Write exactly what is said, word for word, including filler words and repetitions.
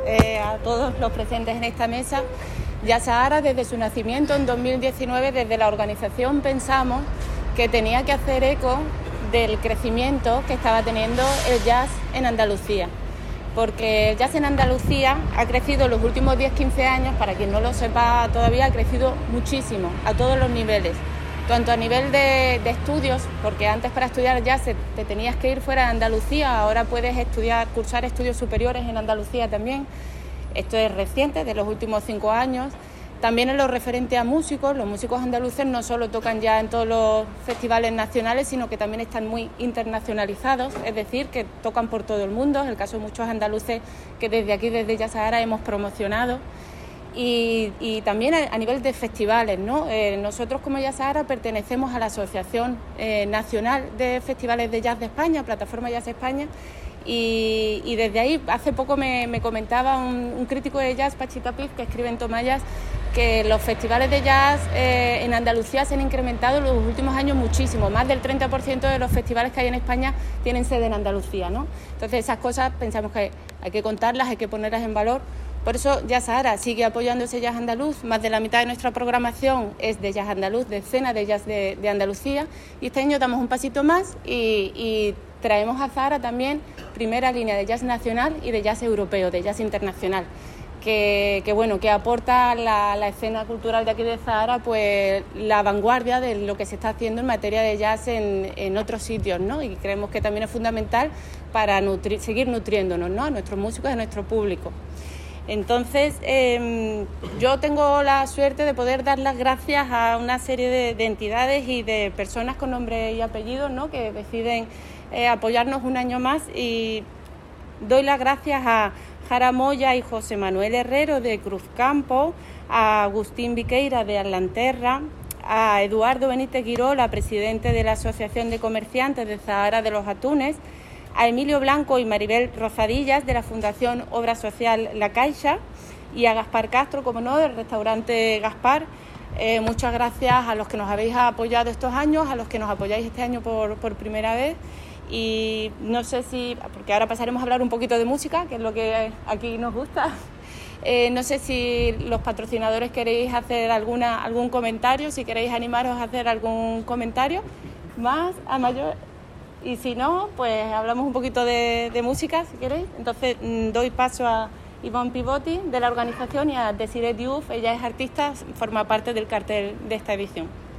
eh, a todos los presentes en esta mesa. Jazz Sahara, desde su nacimiento en dos mil diecinueve, desde la organización pensamos que tenía que hacer eco del crecimiento que estaba teniendo el jazz en Andalucía, porque el jazz en Andalucía ha crecido en los últimos diez a quince años, para quien no lo sepa todavía, ha crecido muchísimo, a todos los niveles, tanto a nivel de, de estudios, porque antes para estudiar jazz te tenías que ir fuera de Andalucía, ahora puedes estudiar, cursar estudios superiores en Andalucía también. Esto es reciente, de los últimos cinco años. También en lo referente a músicos, los músicos andaluces no solo tocan ya en todos los festivales nacionales, sino que también están muy internacionalizados, es decir, que tocan por todo el mundo. Es el caso de muchos andaluces que desde aquí, desde Jazz Sahara, hemos promocionado. Y, y también a, a nivel de festivales, ¿no? Eh, nosotros como Jazz Sahara pertenecemos a la Asociación eh, Nacional de Festivales de Jazz de España, Plataforma Jazz España, y, y desde ahí hace poco me, me comentaba un, un crítico de jazz, Pachita Piz, que escribe en Tomayas, que los festivales de jazz eh, en Andalucía se han incrementado en los últimos años muchísimo. Más del treinta por ciento de los festivales que hay en España tienen sede en Andalucía, ¿no? Entonces esas cosas pensamos que hay que contarlas, hay que ponerlas en valor. Por eso Jazz Sahara sigue apoyando ese jazz andaluz. Más de la mitad de nuestra programación es de jazz andaluz, de escena de jazz de, de Andalucía. Y este año damos un pasito más y, y traemos a Sahara también primera línea de jazz nacional y de jazz europeo, de jazz internacional. Que, que bueno, que aporta la, la escena cultural de aquí de Sahara, pues la vanguardia de lo que se está haciendo en materia de jazz en, en otros sitios, ¿no? Y creemos que también es fundamental para nutri- seguir nutriéndonos, ¿no? A nuestros músicos y a nuestro público. Entonces, eh, yo tengo la suerte de poder dar las gracias a una serie de, de entidades y de personas con nombre y apellido, ¿no? Que deciden eh, apoyarnos un año más, y doy las gracias a Jara Moya y José Manuel Herrero de Cruzcampo, a Agustín Viqueira de Arlanterra, a Eduardo Benítez Guirola, presidente de la Asociación de Comerciantes de Sahara de los Atunes, a Emilio Blanco y Maribel Rosadillas de la Fundación Obra Social La Caixa, y a Gaspar Castro, como no, del restaurante Gaspar. Eh, muchas gracias a los que nos habéis apoyado estos años, a los que nos apoyáis este año por, por primera vez. Y no sé si, porque ahora pasaremos a hablar un poquito de música, que es lo que aquí nos gusta. Eh, no sé si los patrocinadores queréis hacer alguna, algún comentario, si queréis animaros a hacer algún comentario más a mayor. Y si no, pues hablamos un poquito de, de música, si queréis. Entonces doy paso a Ivonne Pivoti de la organización y a Desiree Diouf. Ella es artista, forma parte del cartel de esta edición.